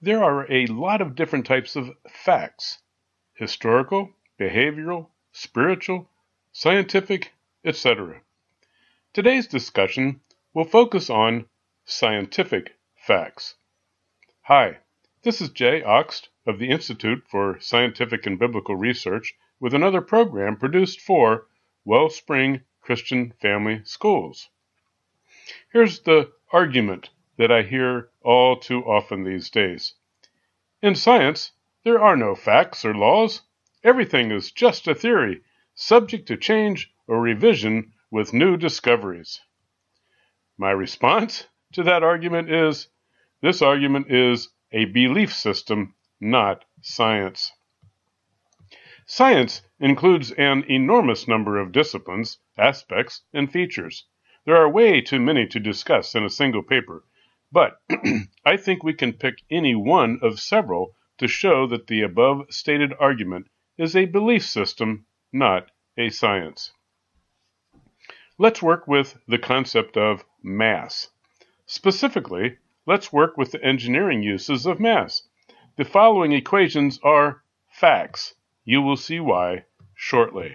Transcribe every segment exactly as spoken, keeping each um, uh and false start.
there are a lot of different types of facts: historical, behavioral, spiritual, scientific, et cetera. Today's discussion will focus on scientific facts. Hi, this is Jay Oxt of the Institute for Scientific and Biblical Research with another program produced for Wellspring Christian Family Schools. Here's the argument that I hear all too often these days. In science, there are no facts or laws. Everything is just a theory, subject to change or revision with new discoveries. My response to that argument is, this argument is a belief system, not science. Science includes an enormous number of disciplines, aspects, and features. There are way too many to discuss in a single paper, but I think we can pick any one of several to show that the above stated argument is a belief system, not a science. Let's work with the concept of mass. Specifically, let's work with the engineering uses of mass. The following equations are facts. You will see why shortly.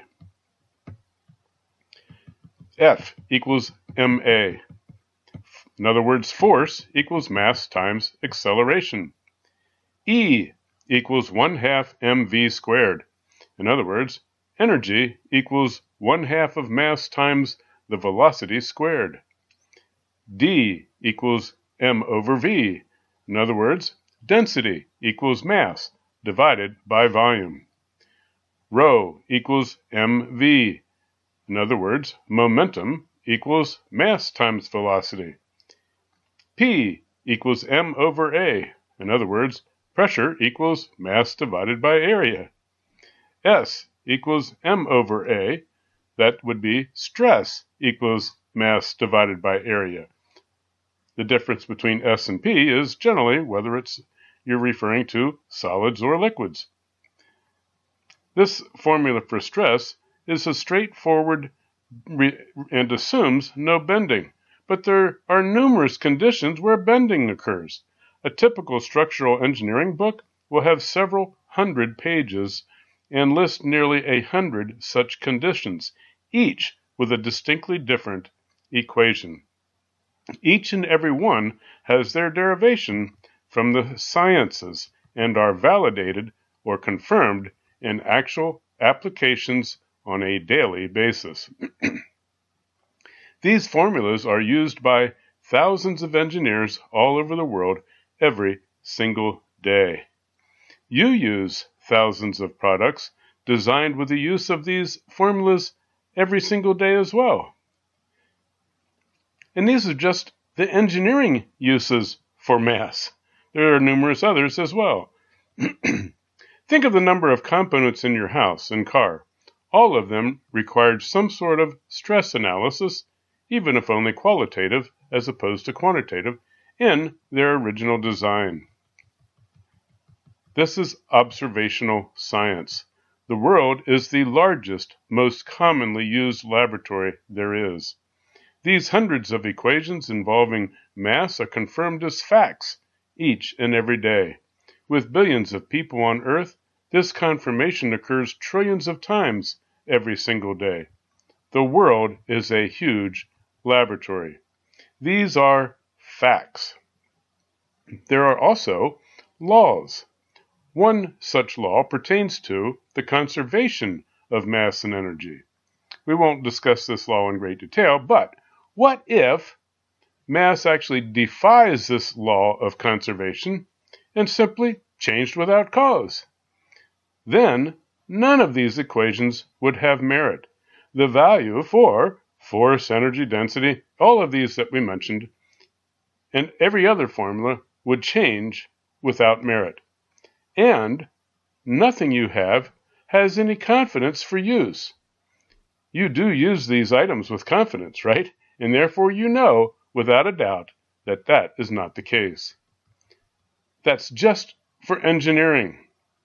F equals ma. In other words, force equals mass times acceleration. E equals one half mv squared. In other words, energy equals one half of mass times the velocity squared. D equals m over v. In other words, density equals mass divided by volume. Rho equals mv. In other words, momentum equals mass times velocity. P equals m over a. In other words, pressure equals mass divided by area. S equals m over a. That would be stress equals mass divided by area. The difference between S and P is generally whether it's you're referring to solids or liquids. This formula for stress is a straightforward re- and assumes no bending, but there are numerous conditions where bending occurs. A typical structural engineering book will have several hundred pages and list nearly a hundred such conditions, each with a distinctly different equation. Each and every one has their derivation from the sciences and are validated or confirmed in actual applications on a daily basis. These formulas are used by thousands of engineers all over the world every single day. You use thousands of products designed with the use of these formulas every single day as well. And these are just the engineering uses for mass. There are numerous others as well. Think of the number of components in your house and car. All of them required some sort of stress analysis, even if only qualitative as opposed to quantitative, in their original design. This is observational science. The world is the largest, most commonly used laboratory there is. These hundreds of equations involving mass are confirmed as facts each and every day. With billions of people on Earth, this confirmation occurs trillions of times every single day. The world is a huge laboratory. These are facts. There are also laws. One such law pertains to the conservation of mass and energy. We won't discuss this law in great detail, but what if mass actually defies this law of conservation and simply changed without cause? Then none of these equations would have merit. The value for force, energy, density, all of these that we mentioned, and every other formula would change without merit. And nothing you have has any confidence for use. You do use these items with confidence, right? And therefore you know without a doubt that that is not the case. That's just for engineering.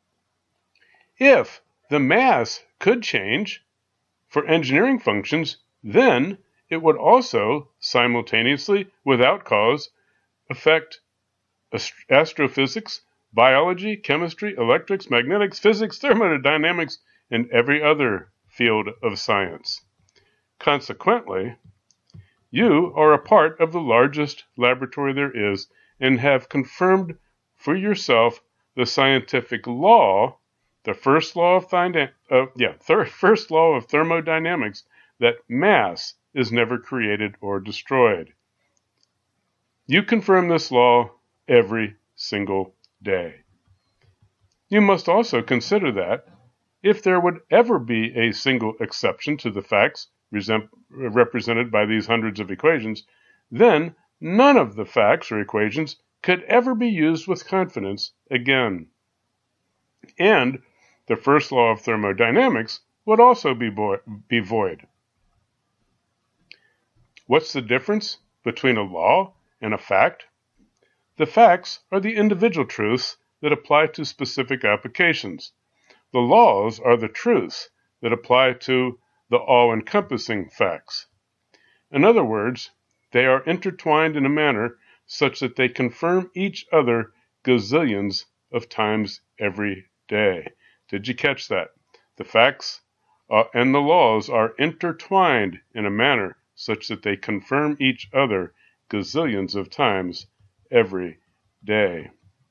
If the mass could change for engineering functions, then it would also simultaneously, without cause, affect astrophysics biology, chemistry, electrics, magnetics, physics, thermodynamics, and every other field of science. Consequently, you are a part of the largest laboratory there is and have confirmed for yourself the scientific law, the first law of, thyna- uh, yeah, thir- first law of thermodynamics, that mass is never created or destroyed. You confirm this law every single day. You must also consider that if there would ever be a single exception to the facts represented by these hundreds of equations, then none of the facts or equations could ever be used with confidence again. And the first law of thermodynamics would also be, vo- be void. What's the difference between a law and a fact? The facts are the individual truths that apply to specific applications. The laws are the truths that apply to the all-encompassing facts. In other words, they are intertwined in a manner such that they confirm each other gazillions of times every day. Did you catch that? The facts uh, and the laws are intertwined in a manner such that they confirm each other gazillions of times every day.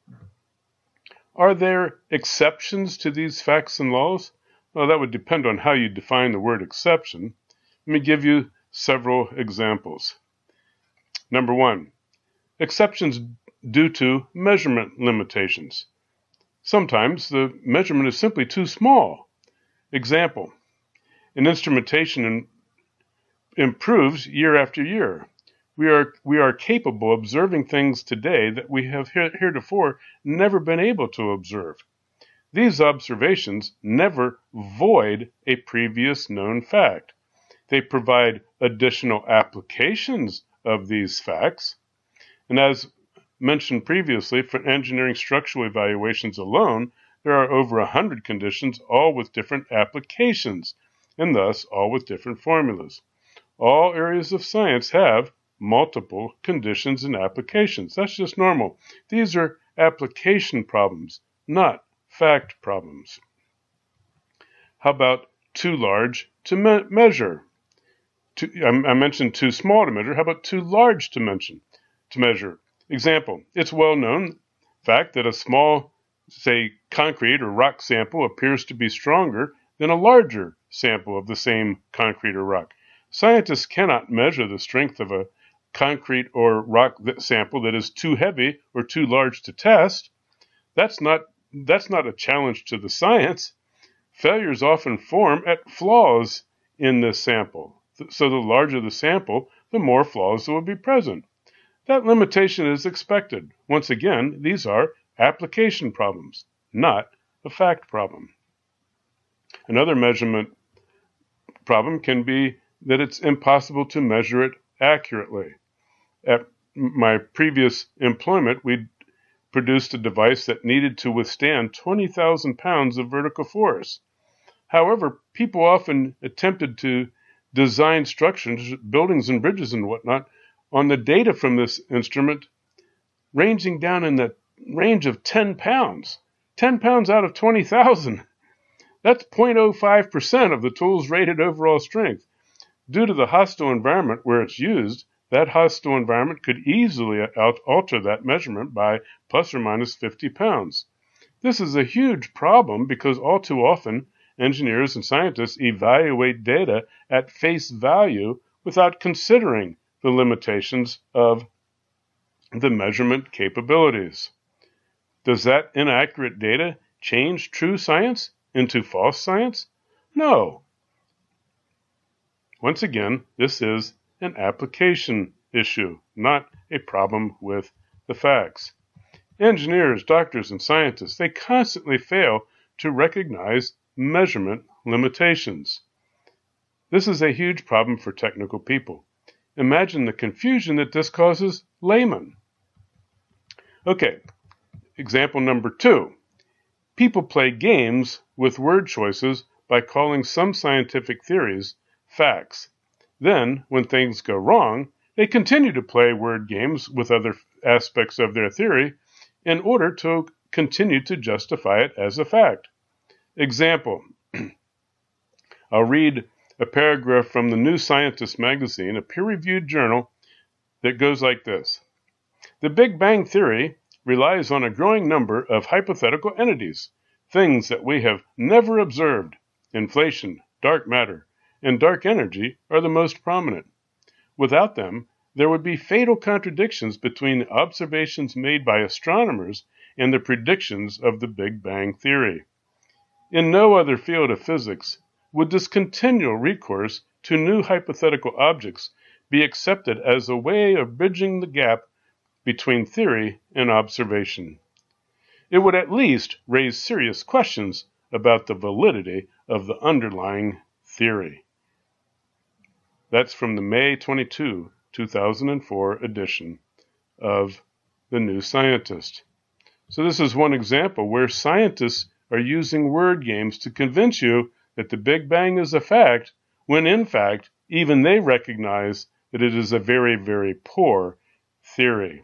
Are there exceptions to these facts and laws? Well, that would depend on how you define the word exception. Let me give you several examples. Number one, exceptions due to measurement limitations. Sometimes the measurement is simply too small. Example, an instrumentation improves year after year. We are, we are capable of observing things today that we have heretofore never been able to observe. These observations never void a previous known fact. They provide additional applications of these facts. And as mentioned previously, for engineering structural evaluations alone, there are over a hundred conditions, all with different applications, and thus all with different formulas. All areas of science have multiple conditions and applications. That's just normal. These are application problems, not fact problems. How about too large to me- measure? Too, I, I mentioned too small to measure. How about too large to mention to measure? Example, it's well known fact that a small, say, concrete or rock sample appears to be stronger than a larger sample of the same concrete or rock. Scientists cannot measure the strength of a concrete or rock sample that is too heavy or too large to test. That's not, that's not a challenge to the science. Failures often form at flaws in this sample. So the larger the sample, the more flaws will be present. That limitation is expected. Once again, these are application problems, not a fact problem. Another measurement problem can be that it's impossible to measure it accurately. At my previous employment, we produced a device that needed to withstand twenty thousand pounds of vertical force. However, people often attempted to design structures, buildings and bridges and whatnot, on the data from this instrument ranging down in the range of ten pounds. ten pounds out of twenty thousand. That's zero point zero five percent of the tool's rated overall strength. Due to the hostile environment where it's used, that hostile environment could easily alter that measurement by plus or minus fifty pounds. This is a huge problem because all too often, engineers and scientists evaluate data at face value without considering the limitations of the measurement capabilities. Does that inaccurate data change true science into false science? No. Once again, this is an application issue, not a problem with the facts. Engineers, doctors, and scientists, they constantly fail to recognize measurement limitations. This is a huge problem for technical people. Imagine the confusion that this causes laymen. Okay, example number two. People play games with word choices by calling some scientific theories facts. Then, when things go wrong, they continue to play word games with other aspects of their theory in order to continue to justify it as a fact. Example, I'll read a paragraph from the New Scientist magazine, a peer-reviewed journal, that goes like this. The Big Bang Theory relies on a growing number of hypothetical entities, things that we have never observed. Inflation, dark matter, and dark energy are the most prominent. Without them, there would be fatal contradictions between the observations made by astronomers and the predictions of the Big Bang Theory. In no other field of physics would this continual recourse to new hypothetical objects be accepted as a way of bridging the gap between theory and observation. It would at least raise serious questions about the validity of the underlying theory. That's from the May twenty-second, two thousand four edition of The New Scientist. So this is one example where scientists are using word games to convince you that the Big Bang is a fact, when in fact, even they recognize that it is a very, very poor theory.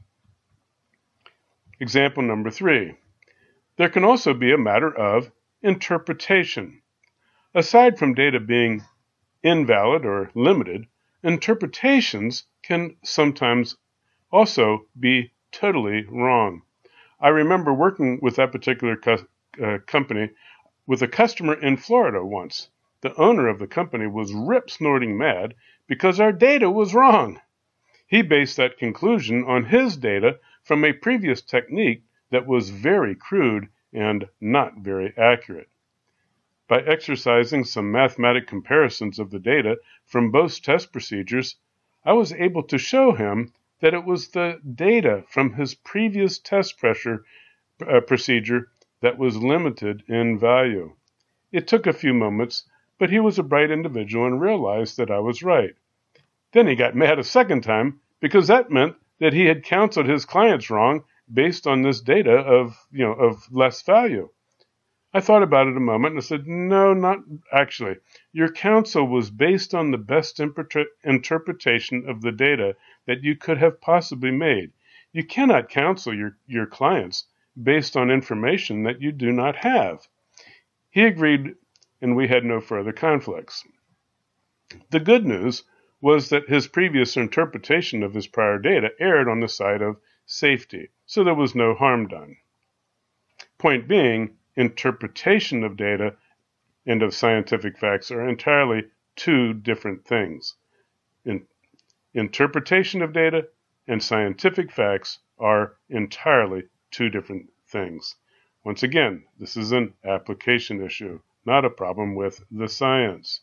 Example number three. There can also be a matter of interpretation. Aside from data being invalid or limited, interpretations can sometimes also be totally wrong. I remember working with that particular co- uh, company with a customer in Florida once. The owner of the company was rip-snorting mad because our data was wrong. He based that conclusion on his data from a previous technique that was very crude and not very accurate. By exercising some mathematic comparisons of the data from both test procedures, I was able to show him that it was the data from his previous test pressure uh, procedure that was limited in value. It took a few moments, but he was a bright individual and realized that I was right. Then he got mad a second time because that meant that he had counseled his clients wrong based on this data of, you know, of less value. I thought about it a moment and I said, no, not actually. Your counsel was based on the best imper- interpretation of the data that you could have possibly made. You cannot counsel your, your clients based on information that you do not have. He agreed, and we had no further conflicts. The good news was that his previous interpretation of his prior data erred on the side of safety, so there was no harm done. Point being, interpretation of data and of scientific facts are entirely two different things. In, interpretation of data and scientific facts are entirely two different things. Once again, this is an application issue, not a problem with the science.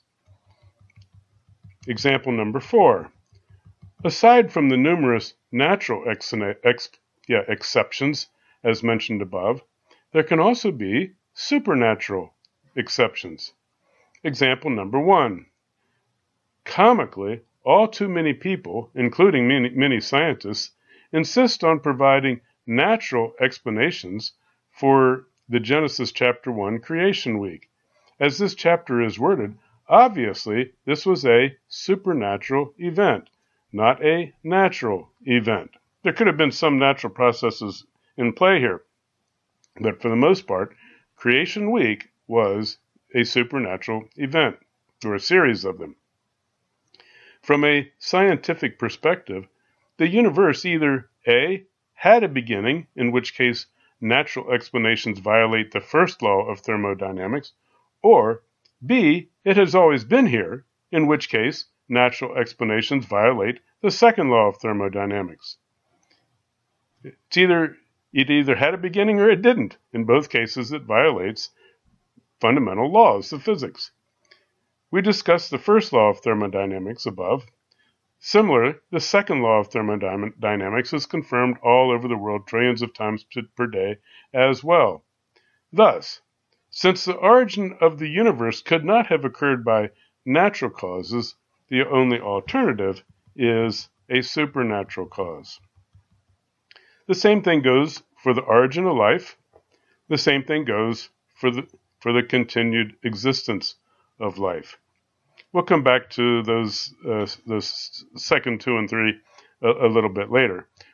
Example number four. Aside from the numerous natural ex- ex- yeah, exceptions, as mentioned above, there can also be supernatural exceptions. Example number one. Comically, all too many people, including many, many scientists, insist on providing natural explanations for the Genesis chapter one creation week. As this chapter is worded, obviously this was a supernatural event, not a natural event. There could have been some natural processes in play here, but for the most part, creation week was a supernatural event, or a series of them. From a scientific perspective, the universe either A, had a beginning, in which case natural explanations violate the first law of thermodynamics, or B, it has always been here, in which case natural explanations violate the second law of thermodynamics. It's either, it either had a beginning or it didn't. In both cases, it violates fundamental laws of physics. We discussed the first law of thermodynamics above. Similarly, the second law of thermodynamics is confirmed all over the world trillions of times per day as well. Thus, since the origin of the universe could not have occurred by natural causes, the only alternative is a supernatural cause. The same thing goes for the origin of life. The same thing goes for the, for the continued existence of life. We'll come back to those, uh, those second two and three a, a little bit later.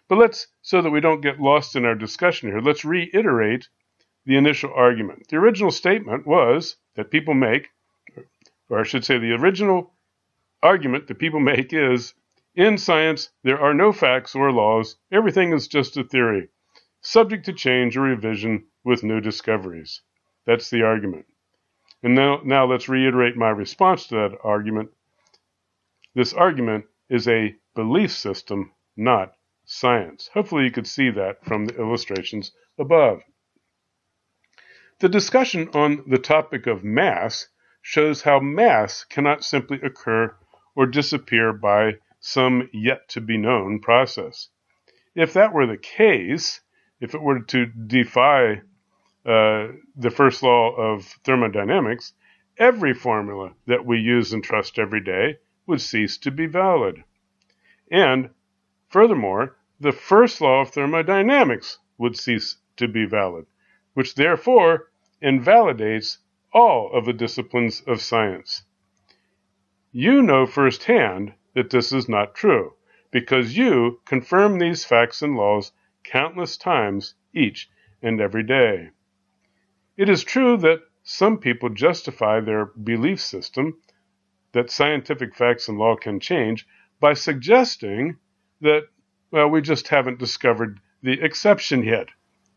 But let's, so that we don't get lost in our discussion here, let's reiterate the initial argument. The original statement was that people make, or I should say the original argument that people make is, in science, there are no facts or laws. Everything is just a theory, subject to change or revision with new discoveries. That's the argument. And now, now let's reiterate my response to that argument. This argument is a belief system, not science. Hopefully you could see that from the illustrations above. The discussion on the topic of mass shows how mass cannot simply occur or disappear by some yet-to-be-known process. If that were the case, if it were to defy uh, the first law of thermodynamics, every formula that we use and trust every day would cease to be valid. And furthermore, the first law of thermodynamics would cease to be valid, which therefore invalidates all of the disciplines of science. You know firsthand that this is not true, because you confirm these facts and laws countless times each and every day. It is true that some people justify their belief system that scientific facts and law can change by suggesting that, well, we just haven't discovered the exception yet.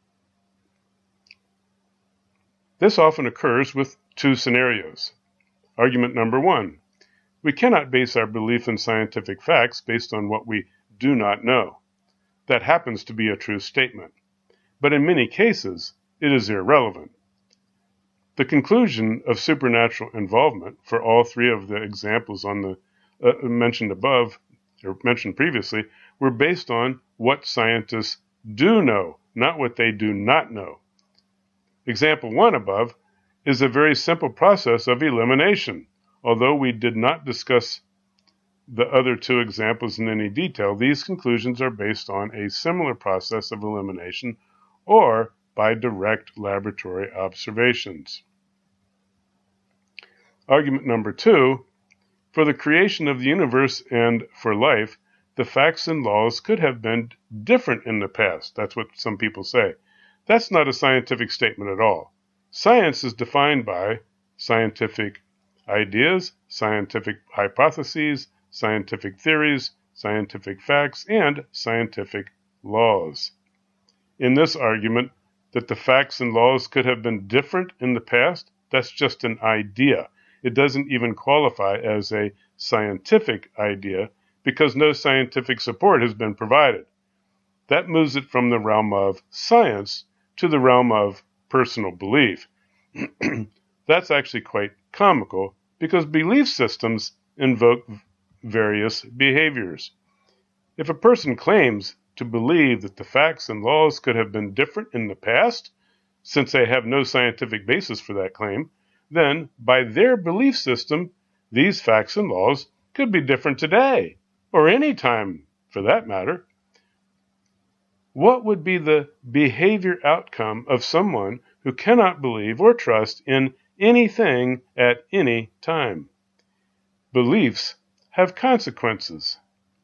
This often occurs with two scenarios. Argument number one, we cannot base our belief in scientific facts based on what we do not know. That happens to be a true statement, but in many cases, it is irrelevant. The conclusion of supernatural involvement for all three of the examples on the uh, mentioned above, or mentioned previously, were based on what scientists do know, not what they do not know. Example one above is a very simple process of elimination. Although we did not discuss the other two examples in any detail, these conclusions are based on a similar process of elimination or by direct laboratory observations. Argument number two, for the creation of the universe and for life, the facts and laws could have been different in the past. That's what some people say. That's not a scientific statement at all. Science is defined by scientific ideas, scientific hypotheses, scientific theories, scientific facts, and scientific laws. In this argument, that the facts and laws could have been different in the past, that's just an idea. It doesn't even qualify as a scientific idea because no scientific support has been provided. That moves it from the realm of science to the realm of personal belief. That's actually quite comical because belief systems invoke various behaviors. If a person claims to believe that the facts and laws could have been different in the past, since they have no scientific basis for that claim, then by their belief system, these facts and laws could be different today, or any time for that matter. What would be the behavior outcome of someone who cannot believe or trust in anything at any time? Beliefs have consequences.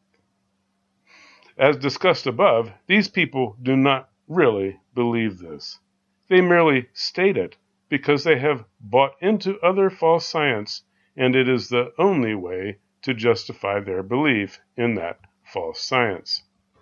As discussed above, these people do not really believe this. They merely state it because they have bought into other false science, and it is the only way to justify their belief in that false science.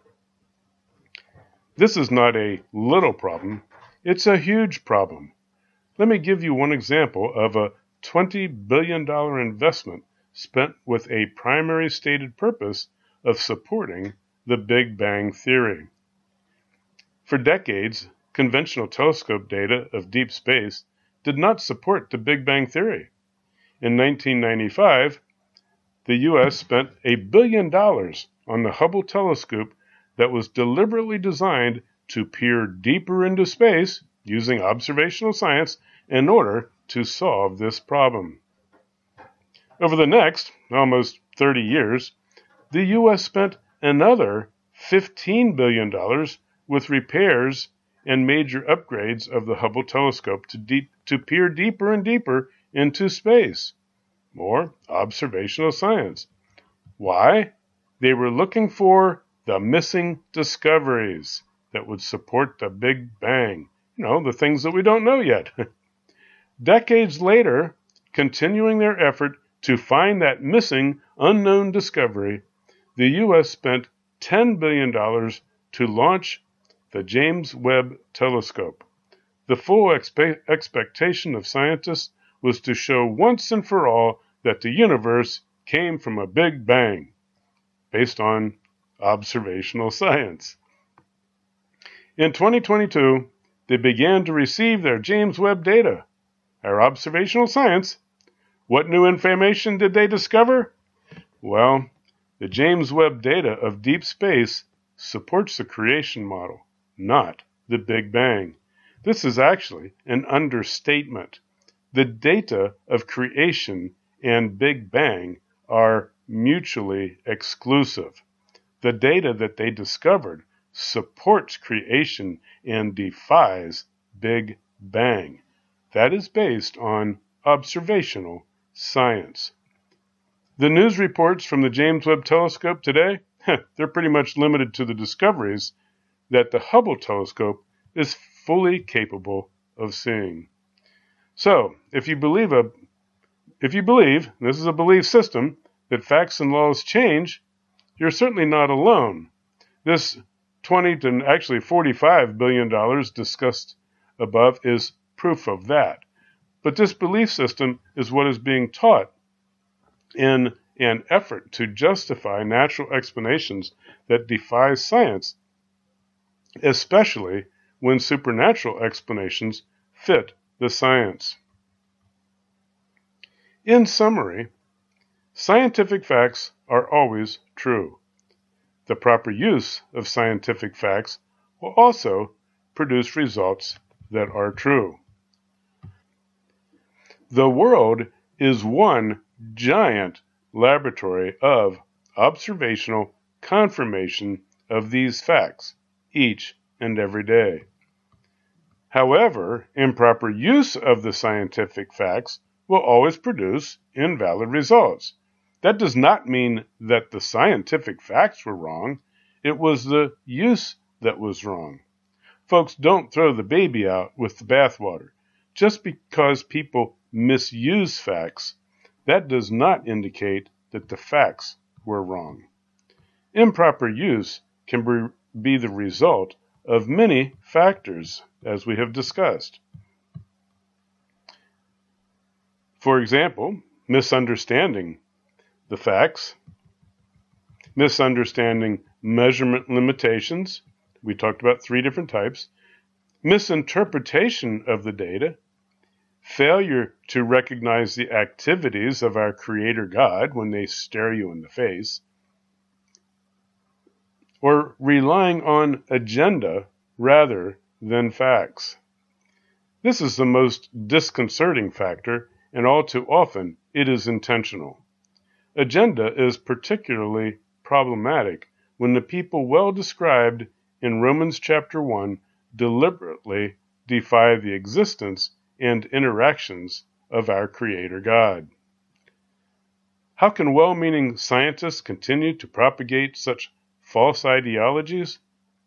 This is not a little problem, it's a huge problem. Let me give you one example of a twenty billion dollars investment spent with a primary stated purpose of supporting the Big Bang Theory. For decades, conventional telescope data of deep space did not support the Big Bang Theory. In nineteen ninety-five, the U S spent a billion dollars on the Hubble telescope that was deliberately designed to peer deeper into space using observational science in order to solve this problem. Over the next almost thirty years, the U S spent another fifteen billion dollars with repairs and major upgrades of the Hubble telescope to, deep, to peer deeper and deeper into space. More observational science. Why? They were looking for the missing discoveries that would support the Big Bang. You know, the things that we don't know yet. Decades later, continuing their effort to find that missing, unknown discovery, the U S spent ten billion dollars to launch the James Webb Telescope. The full expe- expectation of scientists was to show once and for all that the universe came from a Big Bang, based on observational science. In twenty twenty-two, they began to receive their James Webb data, our observational science. What new information did they discover? Well, the James Webb data of deep space supports the creation model, not the Big Bang. This is actually an understatement. The data of creation and Big Bang are mutually exclusive. The data that they discovered supports creation and defies Big Bang. That is based on observational science. The news reports from the James Webb Telescope today, they're pretty much limited to the discoveries that the Hubble telescope is fully capable of seeing. So, if you believe a if you believe, this is a belief system, that facts and laws change, you're certainly not alone. This twenty to actually forty-five billion dollars discussed above is proof of that. But this belief system is what is being taught in an effort to justify natural explanations that defy science, especially when supernatural explanations fit the science. In summary, scientific facts are always true. The proper use of scientific facts will also produce results that are true. The world is one giant laboratory of observational confirmation of these facts each and every day. However, improper use of the scientific facts will always produce invalid results. That does not mean that the scientific facts were wrong. It was the use that was wrong. Folks, don't throw the baby out with the bathwater. Just because people misuse facts, that does not indicate that the facts were wrong. Improper use can be the result of many factors, as we have discussed. For example, misunderstanding the facts, misunderstanding measurement limitations. We talked about three different types. Misinterpretation of the data, failure to recognize the activities of our Creator God when they stare you in the face, or relying on agenda rather than facts. This is the most disconcerting factor, and all too often it is intentional. Agenda is particularly problematic when the people well described in Romans chapter one deliberately defy the existence and interactions of our Creator God. How can well-meaning scientists continue to propagate such false ideologies?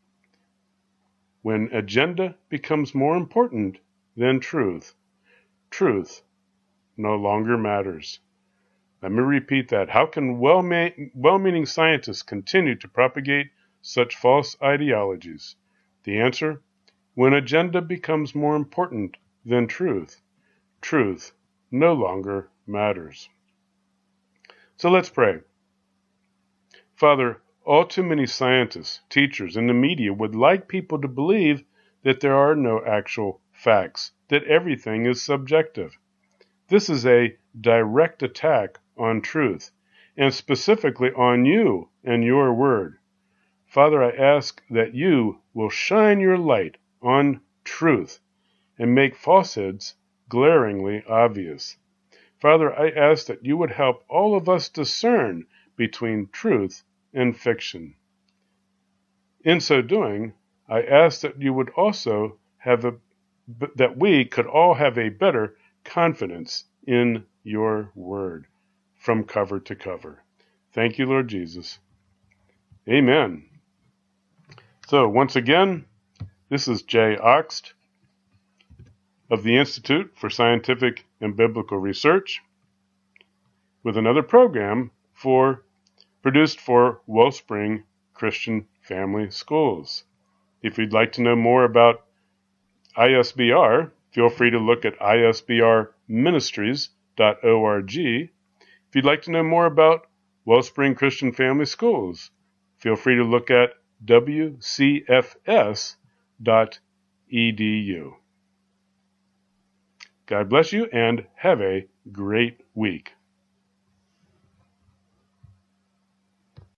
When agenda becomes more important than truth, truth no longer matters. Let me repeat that. How can well-meaning scientists continue to propagate such false ideologies? The answer: when agenda becomes more important than truth, truth no longer matters. So let's pray. Father, all too many scientists, teachers, and the media would like people to believe that there are no actual facts, that everything is subjective. This is a direct attack on truth, and specifically on you and your word. Father, I ask that you will shine your light on truth and make falsehoods glaringly obvious. Father, I ask that you would help all of us discern between truth and fiction. In so doing, I ask that you would also have a, that we could all have a better confidence in your word from cover to cover. Thank you, Lord Jesus. Amen. So once again, this is Jay Oxt of the Institute for Scientific and Biblical Research with another program for produced for Wellspring Christian Family Schools. If you'd like to know more about I S B R, feel free to look at I S B R ministries dot org. If you'd like to know more about Wellspring Christian Family Schools, feel free to look at W C F S dot E D U. God bless you and have a great week.